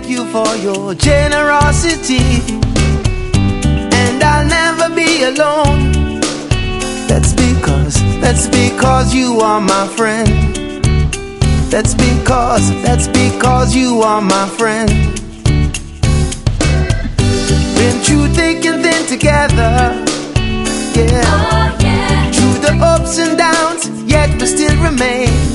you for your generosity, and I'll never be alone. That's because you are my friend. That's because you are my friend. Been through thick and thin together, yeah. Oh, yeah. Through the ups and downs, yet we still remain.